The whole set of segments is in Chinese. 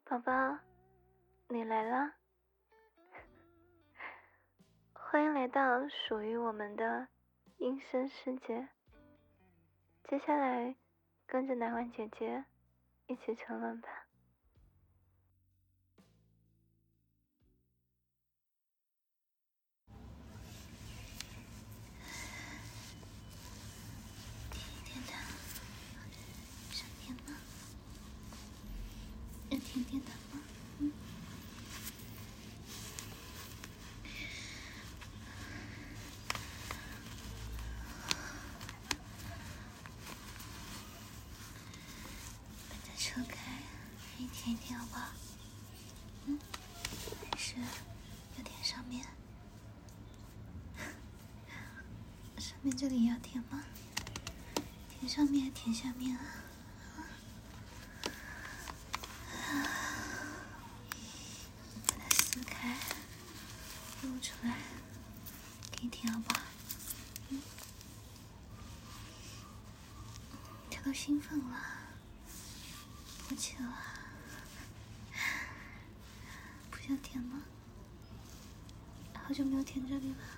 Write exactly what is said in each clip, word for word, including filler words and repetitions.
宝宝，你来了，欢迎来到属于我们的音声世界。接下来，跟着奶婉姐姐一起沉沦吧。 甜甜的，上面吗？有甜甜的吗？嗯。把它扯开，一点一点好不好？嗯。还是有点上面，上面这里要甜吗？甜上面还甜下面啊？把它撕开，露出来，给你舔好不好？嗯。他都兴奋了，勃起了，不想舔吗？好久没有舔这里了，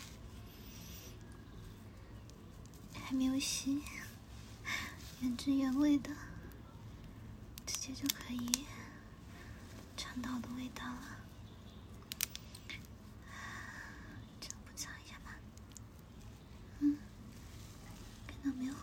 还没有洗，原汁原味的，直接就可以尝到的味道了。这样不擦一下吗？嗯，看到没有？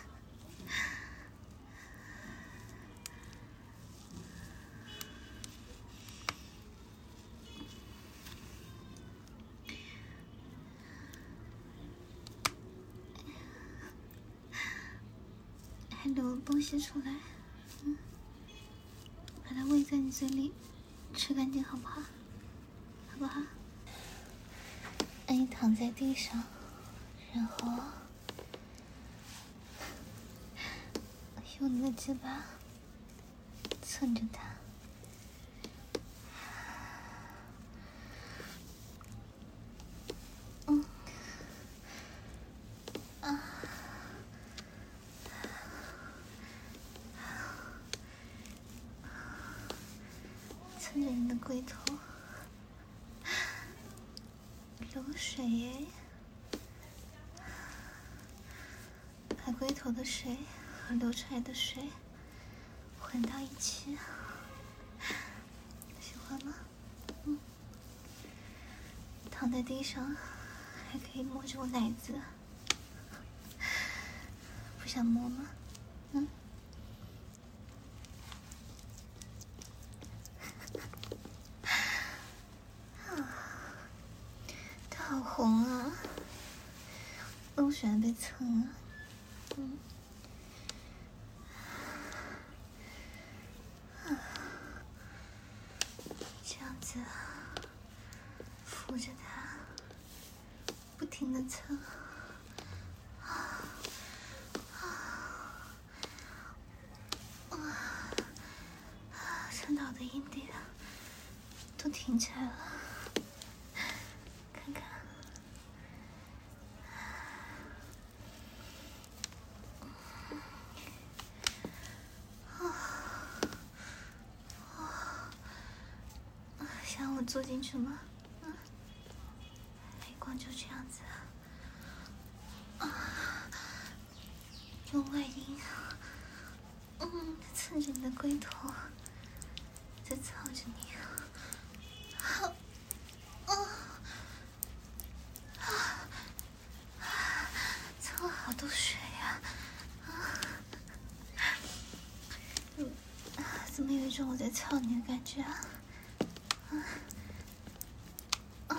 还流东西出来，嗯，把它喂在你嘴里，吃干净好不好？好不好？让你躺在地上，然后用你的嘴巴蹭着它，嗯，啊。蹭着你的龟头，流水耶，把龟头的水和流出来的水混到一起，喜欢吗？嗯。躺在地上，还可以摸着我奶子，不想摸吗？嗯。好红啊，漏水还被蹭啊，嗯，啊，这样子扶着它，不停的蹭，啊啊啊，蹭到我的阴蒂都挺起来了，看看。想我坐进去吗？嗯，没光就这样子。啊，用外阴，嗯，蹭着你的龟头，再操着你。好，啊，啊，蹭了好多水呀！啊，嗯，怎么有一种我在操你的感觉啊？啊，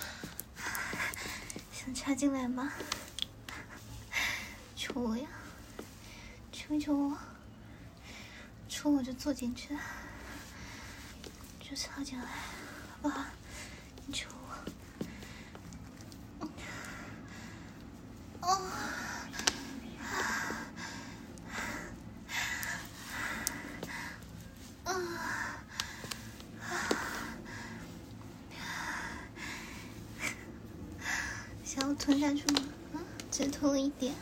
想插进来吗？戳我呀，戳一戳我，戳我就坐进去，就插进来，好不好？你戳我，哦，啊，想要吞下去吗？啊，只吞了一点。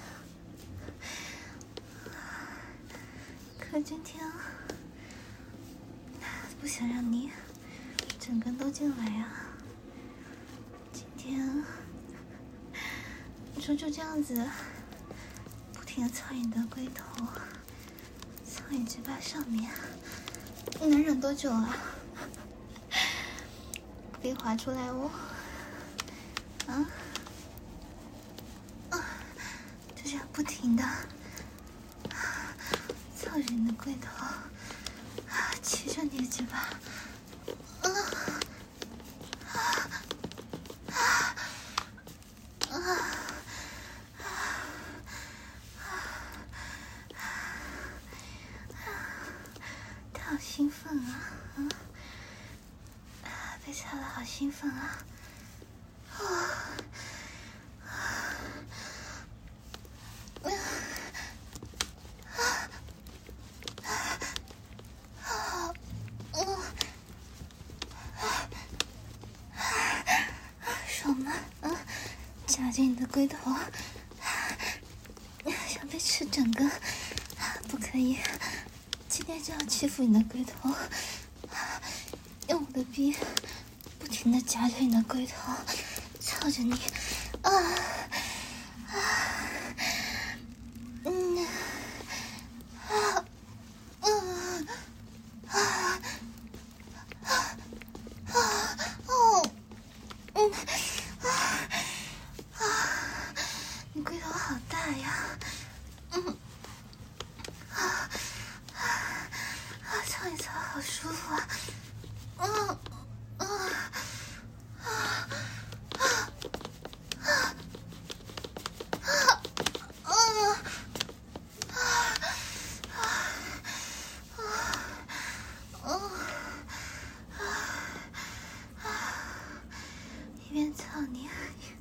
可今天不想让你整根都进来啊。今天你说就这样子不停的操你的龟头，操你嘴巴上面，你能忍多久啊？别滑出来哦！啊啊！就这样不停的操着你的龟头，骑着你的嘴巴，啊啊啊啊！他好兴奋啊！啊！被操的好兴奋啊！啊！爽吗？啊！夹着你的龟头，想被吃整个，不可以！今天就要欺负你的龟头，用我的逼不停的夹着你的龟头，操着你，啊啊嗯啊嗯啊啊啊哦嗯啊啊！你龟头好大呀，嗯啊啊啊！操一操好舒服啊，嗯嗯啊啊啊！啊啊啊啊啊啊！一边操你，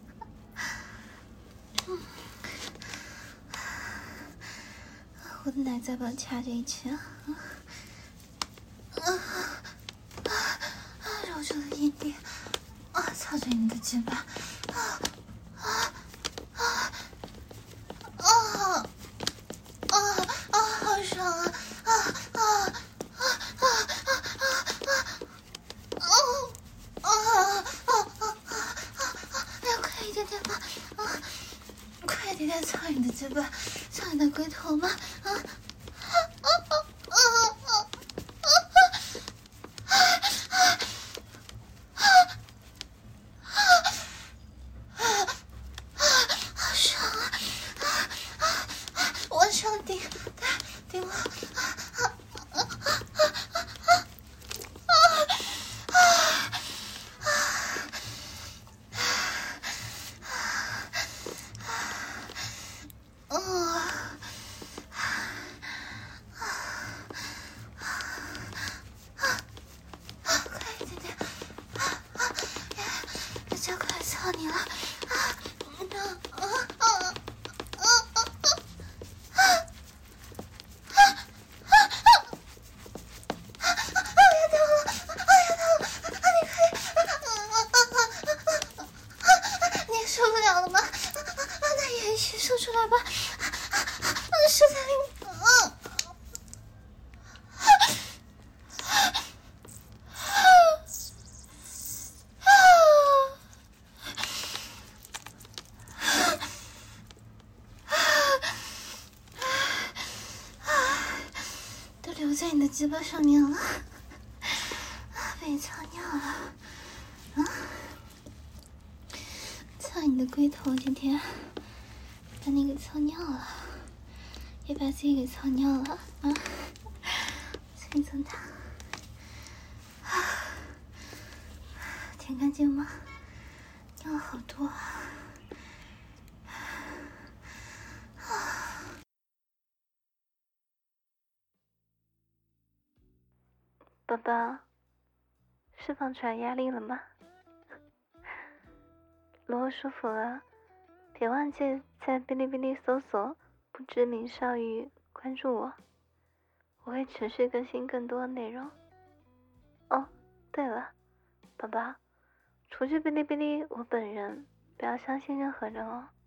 嗯，我的奶在把掐着一起啊啊啊啊！揉着的阴蒂啊，操着你的鸡巴啊啊啊！啊啊啊！好爽啊！啊啊啊啊啊啊啊！哦啊啊啊啊啊！哎呀，快一点点吧！啊，快一点点操你的嘴巴，操你的龟头嘛！啊啊啊啊啊啊啊啊啊！好爽啊！啊啊啊！往上顶，顶我！啊啊啊啊啊啊啊啊！哦，快一点点！啊啊！要加快操你了！啊啊啊啊啊啊！你受不了了吗？那也一起说出来吧！是在里面。都留在你的鸡巴上面了，被你操尿了，啊！操你的龟头，今天把你给操尿了，也把自己给操尿了啊！蹭一蹭它，啊，舔干净吗？尿了好多啊！ 宝宝，释放出来压力了吗？如果舒服了，别忘记在哔哩哔哩搜索“不知名少女”，关注我，我会持续更新更多内容。哦，对了，宝宝，除去哔哩哔哩，我本人不要相信任何人哦。